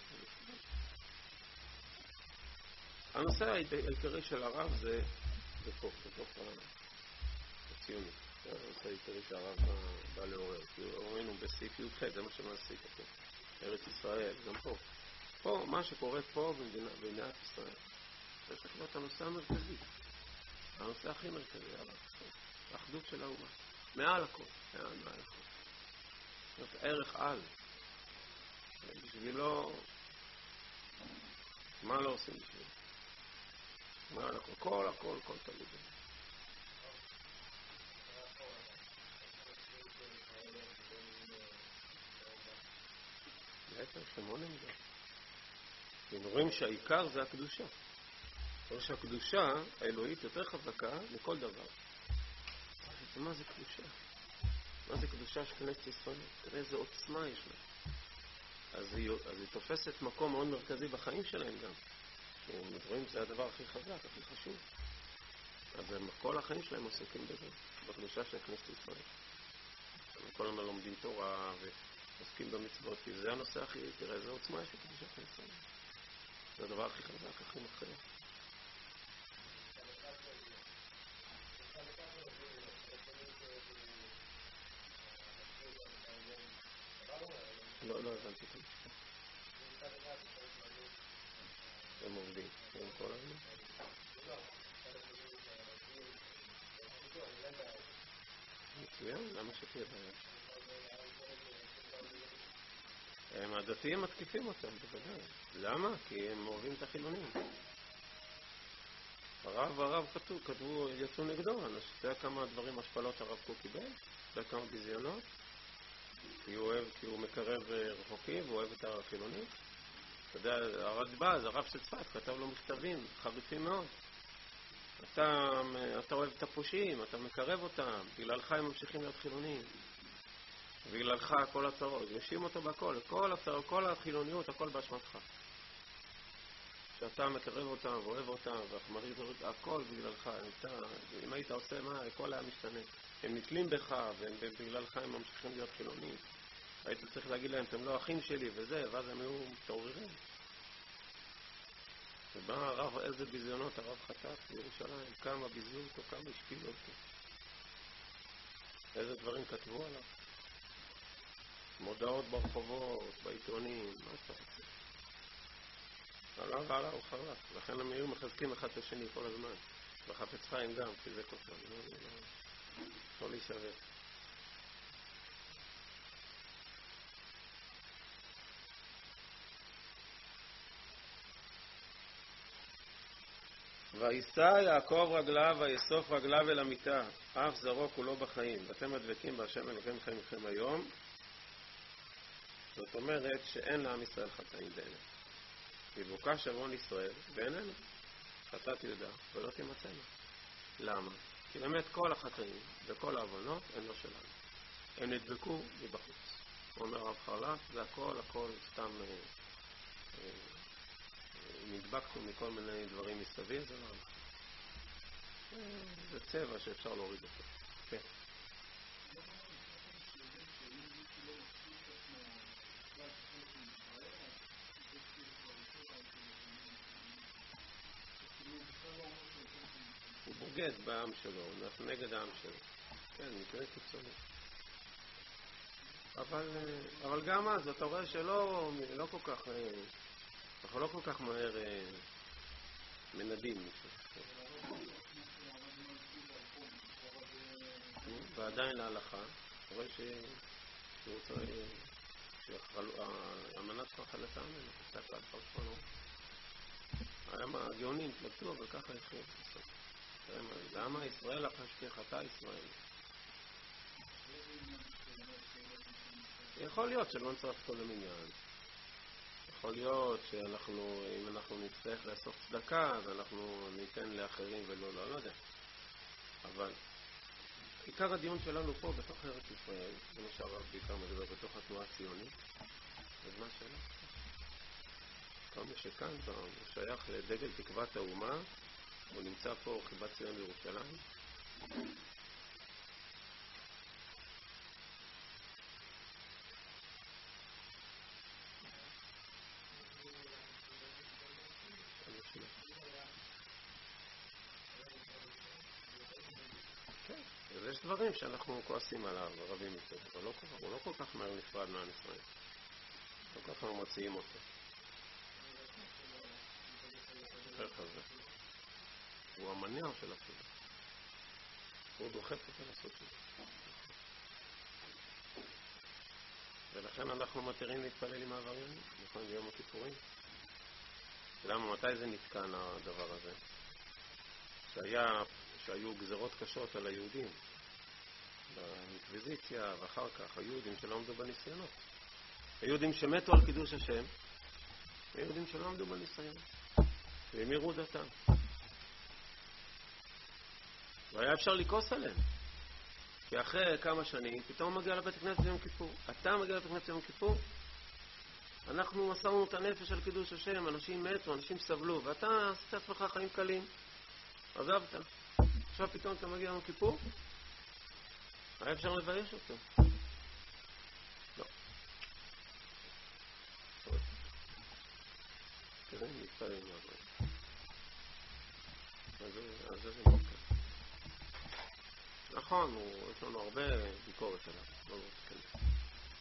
הנושא העיקרי של הרב זה, זה פה, בתוך הציונות. זה הנושא העיקרי שהרב בא לעורר. כי ראינו בסעיף י"ח, זה מה שמעסיק אותו. ארץ ישראל, גם פה. פה, מה שקורה פה במדינת ישראל, זה צריך להיות הנושא המרכזי. הנושא הכי מרכזי, האחדות של האומה. מעל הכל. מעל, מעל הכל. זאת אומרת, ערך על. בשבילו, מה לא עושים בשבילו? מעל הכל. כל הכל, כל תלוי בזה. בעצם שמונה מזה. אנחנו רואים שהעיקר זה הקדושה. זאת שהקדושה האלוהית יותר חזקה מכל דבר. מה זה קדושה? מה זה קדושה של כנסת ישראל? תראה איזה עוצמה יש לה. אז היא, אז היא תופסת מקום מאוד מרכזי בחיים שלהם גם. הם רואים שזה הדבר הכי חזק, הכי חשוב. אז הם, כל החיים שלהם עוסקים בזה, בקדושה של כנסת ישראל. כל הזמן לומדים תורה ועוסקים במצוות, כי זה הנושא הכי, תראה איזה עוצמה יש לקדושה של ישראל. זה הדבר הכי חזק, הכי מכריע. לא, לא הבנתי את המשפט. הם עובדים, הם כל הזמן. מצוין, למה שתהיה בעיה? הם הדתיים מתקיפים אותם, בוודאי. למה? כי הם אוהבים את החילונים. הרב והרב כתבו, כתבו, יצאו נגדו. אתה יודע כמה דברים, השפלות הרב קוק קיבל? אתה יודע כמה ביזיונות? כי הוא אוהב, כי הוא מקרב רחוקים, והוא אוהב את החילונים. אתה יודע, הרדב"ז, הרב של צפת, כתב לו מכתבים חריפים מאוד. אתה, אתה אוהב את הפושעים, אתה מקרב אותם, בגללך הם ממשיכים להיות חילונים. בגללך כל הצרות, ישים אותו בכל, כל הצרות, כל החילוניות, הכל באשמתך. שאתה מקרב אותם ואוהב אותם, והחמרי זרות, הכל בגללך. אתה, אם היית עושה מה, הכל היה משתנה. הם נתלים בך, ובגללך הם ממשיכים להיות חילונים. היית צריך להגיד להם, אתם לא אחים שלי וזה, ואז הם היו מתעוררים. ובא הרב, איזה ביזיונות הרב חטף בירושלים, כמה ביזיון אותו, כמה השפיל אותו. איזה דברים כתבו עליו. מודעות ברחובות, בעיתונים, מה אתה רוצה? עלה ועלה הוא חרף, לכן הם היו מחזקים אחד את השני כל הזמן. וחפץ חיים גם, חיזק אותו, לא להישבר. וישא יעקב רגליו ויאסוף רגליו אל המיטה, אף זרוק הוא לא בחיים, ואתם הדבקים בהשם אלוהיכם חיים לכם היום. זאת אומרת שאין לעם ישראל חטאים באמת. יבוקש עוון ישראל ואיננו. חטאת יהודה ולא תימצאנה. למה? כי באמת כל החטאים וכל העוונות הם לא שלנו. הם נדבקו מבחוץ. אומר רב חרל"פ, זה הכל הכל סתם אה, אה, נדבקנו מכל מיני דברים מסביב, זה לא אנחנו. זה צבע שאפשר להוריד אותו. כן. הוא בוגד בעם שלו, אנחנו נגד העם שלו. כן, מקרה קיצוני. אבל, אבל גם אז, אתה רואה שלא לא כל כך, אנחנו לא כל כך מהר מנדים. ועדיין להלכה, אתה רואה שהוא צריך, שהאמנת כבר חלטה ממנו, קצת עד פרספונו. הגאונים התלבטו, אבל ככה התחיל. למה ישראל אחרי שכחתה ישראל? יכול להיות שלא נצטרך כל המניין. יכול להיות שאנחנו, אם אנחנו נצטרך לאסוף צדקה, אז אנחנו ניתן לאחרים ולא, לא, לא יודע. אבל עיקר הדיון שלנו פה בתוך ארץ ישראל, זה מה שהרב בעיקר מדבר בתוך התנועה הציונית, אז מה שאלה? כל מי שכאן הוא שייך לדגל תקוות האומה, הוא נמצא פה חיבת ציון בירושלים. כן, אז יש דברים שאנחנו כועסים עליו, רבים איתו, אבל לא, הוא לא כל כך מהר נפרד מעם ישראל. לא כל כך אנחנו מציעים אותו. הוא המניע של אפילו. הוא דוחף אותה לעשות את זה. ולכן אנחנו מתירים להתפלל עם העבריינים, נכון, ביום הכיפורים. למה, מתי זה נתקן הדבר הזה? שהיה, שהיו גזרות קשות על היהודים, באינקוויזיציה, ואחר כך היהודים שלא עמדו בניסיונות. היהודים שמתו על קידוש השם, היהודים שלא עמדו בניסיון. והמירו דתם. והיה אפשר לקוס עליהם. כי אחרי כמה שנים, פתאום מגיע לבית הכנסת ביום כיפור. אתה מגיע לבית הכנסת ביום כיפור, אנחנו מסרנו את הנפש על קידוש השם, אנשים מתו, אנשים סבלו, ואתה עשית עצמך חיים קלים. עזבת. עכשיו פתאום אתה מגיע ביום כיפור, היה אפשר לבייש אותו. לא. כדי להתפעל מהדברים. אז זה זה מוקד. נכון, יש לנו הרבה ביקורת עליו. לא לא תכנס.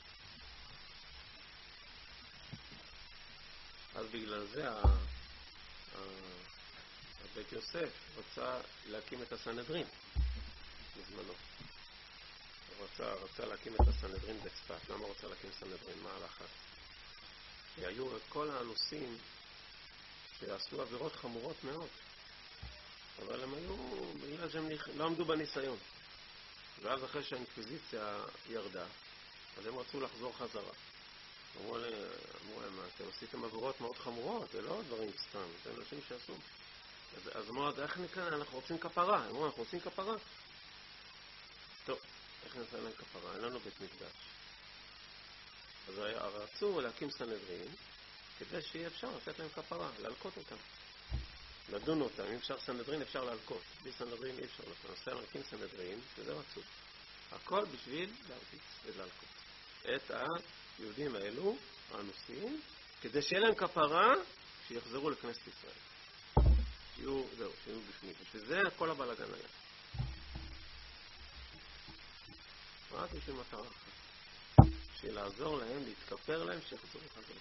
אז בגלל זה בית יוסף רצה להקים את הסנהדרין בזמנו. הוא רצה, רצה להקים את הסנהדרין בצפת. למה הוא רצה להקים סנהדרין? מה הלחץ? כי היו את כל האנוסים שעשו עבירות חמורות מאוד. אבל הם היו, בגלל שהם לא עמדו בניסיון. ואז אחרי שהאינקוויזיציה ירדה, אז הם רצו לחזור חזרה. אמרו להם, אתם עשיתם עבירות מאוד חמורות, זה לא דברים סתם, זה אנשים שעשו. אז, אז אמרו, איך נקרא? אנחנו רוצים כפרה. אמרו, אנחנו רוצים כפרה. טוב, איך נעשה להם כפרה? אין לנו בית מקדש. אז רצו להקים סנהדרין, כדי שיהיה אפשר לתת להם כפרה, להלקות אותם. לדון אותם, אם אפשר סנהדרין אפשר להלקות. בלי סנהדרין אי אפשר לעשות. להקים סנהדרין, שזה רצו. הכל בשביל להרביץ ולהלקות. את היהודים האלו, האנוסים, כדי שיהיה להם כפרה, שיחזרו לכנסת ישראל. שיהיו, זהו, שיהיו בפנים. ושזה כל הבלגן היה. רק בשביל מטרה אחת. בשביל לעזור להם, להתכפר להם, שיחזרו חזרה.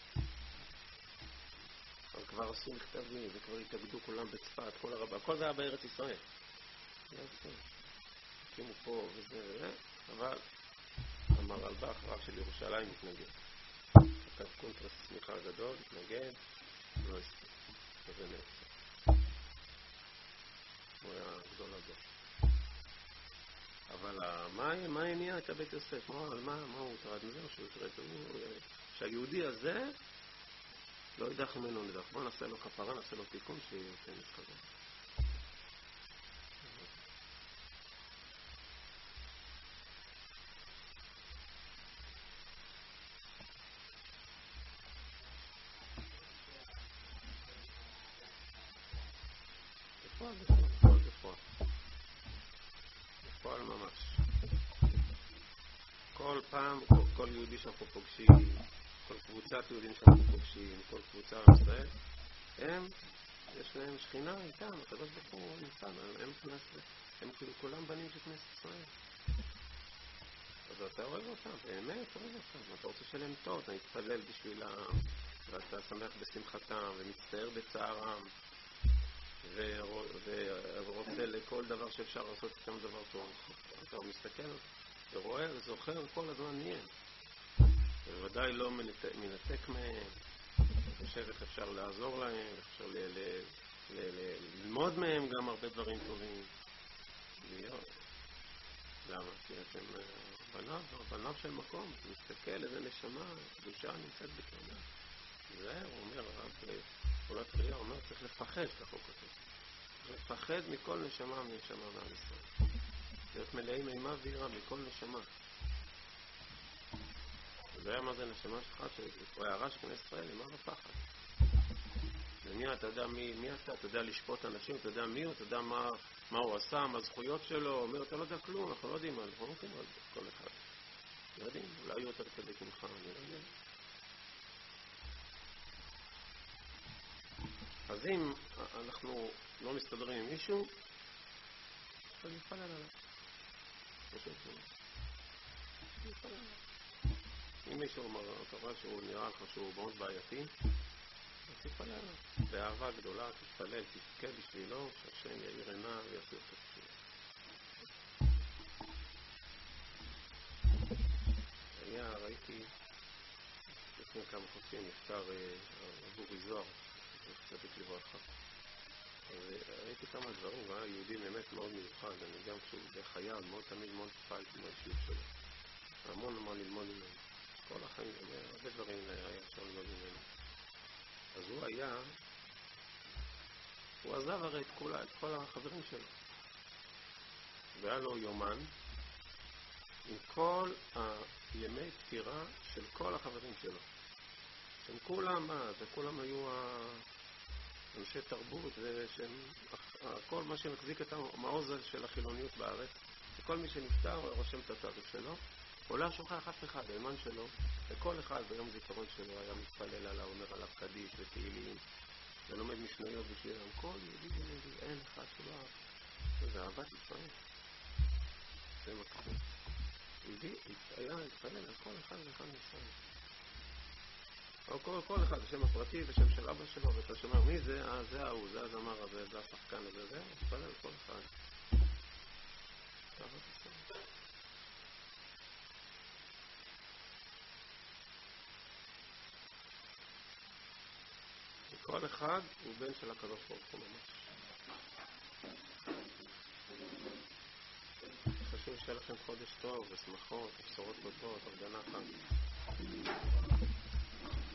אבל כבר עשו מכתבים, וכבר התאגדו כולם בצפת, כל הרבה, הכל זה היה בארץ ישראל. זה היה בסדר. הקימו פה וזה וזה, אבל אמר אלבך, רב של ירושלים, מתנגד. כתב קונטרס סמיכה גדול, מתנגד, לא הסכים. וזה נעצר. הוא היה גדול הדור. אבל מה, מה הניע את הבית יוסף? מה, מה, מה הוא הוטרד מזה? או שהוא הוטרד? שהיהודי הזה לא ידח ממנו נדח. בוא נעשה לו כפרה, נעשה לו תיקון שיוצא מסחרה. בפועל, בפועל, בפועל. בפועל ממש. כל פעם, כל יהודי שאנחנו פוגשים, כל קבוצת יהודים שאנחנו פוגשים, כל קבוצה בישראל, הם, יש להם שכינה איתם, הקדוש ברוך הוא נמצא, הם כנסת, הם כאילו כולם בנים של כנסת ישראל. אז אתה אוהב אותם, באמת אוהב אותם, אתה רוצה שלהם טוב, אתה מתפלל בשבילם, ואתה שמח בשמחתם, ומצטער בצערם, ורוצה לכל דבר שאפשר לעשות איתם דבר טוב. אתה מסתכל ורואה וזוכר כל הזמן נהיה. ובוודאי לא מנתק מהם, חושב איך אפשר לעזור להם, איך אפשר ל- ל- ל- ל- ללמוד מהם גם הרבה דברים טובים. להיות. למה? כי אתם בניו, בניו של מקום, אתה מסתכל איזה נשמה, קדושה נמצאת בקרנה. זה הוא אומר, הרב פעולת קריאה אומר, צריך לפחד, ככה הוא כותב. לפחד מכל נשמה מנשמה מעם ישראל. להיות מלאים אימה ויראה מכל נשמה. זה היה מה זה נשמה שלך, שהוא הערה של כנסת ישראל, אימה ופחד. ומי אתה יודע מי, מי אתה? אתה יודע לשפוט אנשים, אתה יודע מי הוא, אתה יודע מה, מה הוא עשה, מה הזכויות שלו, אומר, אתה לא יודע כלום, אנחנו לא יודעים, אנחנו לא יודעים על כל אחד. לא יודעים, אולי הוא יותר צדיק ממך, אני לא יודע. אז אם אנחנו לא מסתדרים עם מישהו, אז נתפלל עליו. נתפלל עליו. אם מישהו אומר, אתה רואה שהוא נראה לך שהוא מאוד בעייתי, אז תתפלל עליו. באהבה גדולה, תתפלל, תזכה בשבילו, שהשם יאיר עיניו ויעשה את התפילה. היה, ראיתי, לפני כמה חודשים נפטר אבורי זוהר, צדיק לברכה. ראיתי כמה דברים, הוא היה יהודי באמת מאוד מיוחד, אני גם כשהוא בחייל, מאוד תמיד מאוד פעלתי מהאישיות שלו. המון מה ללמוד ממנו. כל החיים, הרבה דברים היה אפשר ללמוד ממנו. אז הוא היה, הוא עזב הרי את כל, את כל החברים שלו. והיה לו יומן עם כל הימי פטירה של כל החברים שלו. הם כולם, מה? זה כולם היו אנשי תרבות, ושהם, כל מה שמחזיק את המעוז של החילוניות בארץ, וכל מי שנפטר רושם את התאריך שלו, הוא לא שוכח אף אחד, האימן שלו, וכל אחד ביום זיכרון שלו היה מתפלל עליו, אומר עליו קדיש ותהילים, ולומד משניות בשבילם. כל יהודי יהודי, אין אחד שלא אהב. זה אהבת ישראל. זה מקום. יהודי היה להתפלל על כל אחד ואחד מישראל. או כל, כל אחד, השם הפרטי ושם של אבא שלו, ואתה שומע מי זה, אה, זה ההוא, זה הזמר הזה, זה השחקן הזה, זה, תפלל כל אחד. כל אחד הוא בן של הקדוש ברוך הוא ממש. חשוב שיהיה לכם חודש טוב, ושמחות, בשורות טובות, הפגנה חג.